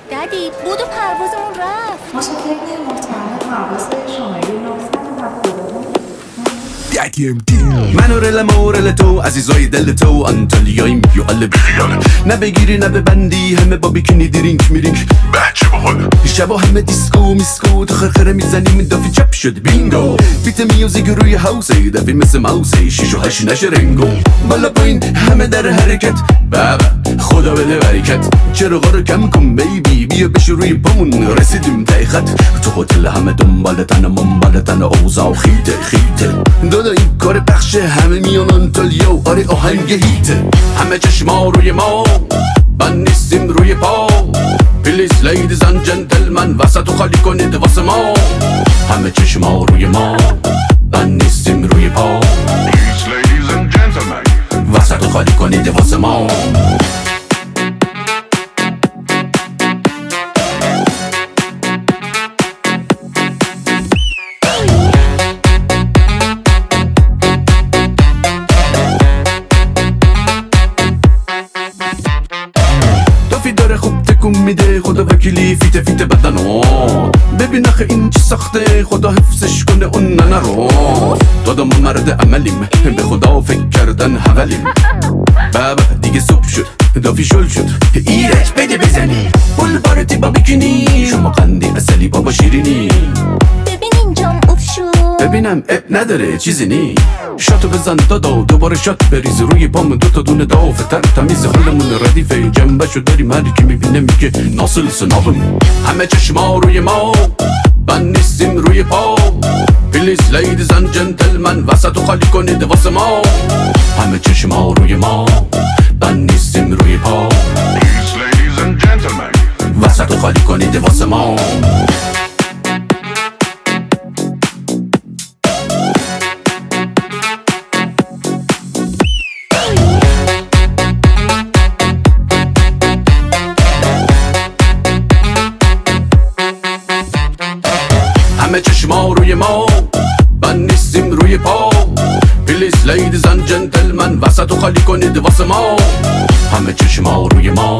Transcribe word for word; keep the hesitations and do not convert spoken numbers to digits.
ددی بود و پروازمون رفت. ما شکلی مطمئن پرواز شمالی نهصد و هفتاد و نه. من و رلم و رل تو عزیزای دل تو انتلیاییم یو قلب خیال نه بگیری نه ببندی همه با بیکنی درینک میرینک بچه بحال شبا همه دیسکو میسکو تو خرخره میزنیم دافی چپ شد بینگو بیت میوزیک روی هاوسه دفی مثل موسه شیش و هشت نشه رنگو بالا پایین همه در حرکت بابا خدا بده برکت چراغا رو کم کن بیبی بیا بشو روی پامون رسیدیم تای خط تو هتل همه دنبالتن منبالتن اوزا خیته خیته دادا این کار بخش همه میان انتالیا و آره آهنگ هیته همه چشما روی ما من نیستیم روی پا پلیز لیدیز ان جنتلمن وسط و خالی کنید واسه ما همه چشما روی ما من نیستیم روی پا پلیز لیدیز ان جنتلمن وسط و خالی کنید واسه ما داره خوب تکون میده خدا وکیلی فیته فیته بدنو ببین آخه این چی سخته خدا حفظش کنه اون نرو دادم مرد عملیم به خدا فکر کردن حولیم بابا دیگه صبح شد دافی شل شد ایرج بده بزنی بول بارتی با بکنی شما قندی اصلی بابا شیرینی ببین اینجام اوف شد ببینم اب نداره چیزی نی شاتو بزن دادا دوباره شات بریز روی پام دو تا دونه داف تر تمیز حالمون ردیفه جنبشو داریم هر کی میبینه میگه ناصل سنابم همه چشما روی ما من نیستیم روی پا پلیز لیدیز ان جنتلمن وسط و خالی کنید واسه ما همه چشما روی ما من نیستیم روی پا پلیز لیدیز ان جنتلمن وسط و خالی کنید واسه ما همه چشما روی ما من نیستیم روی پا پلیز لیدیز ان جنتلمن وسط و خالی کنید واسه ما همه چشما روی ما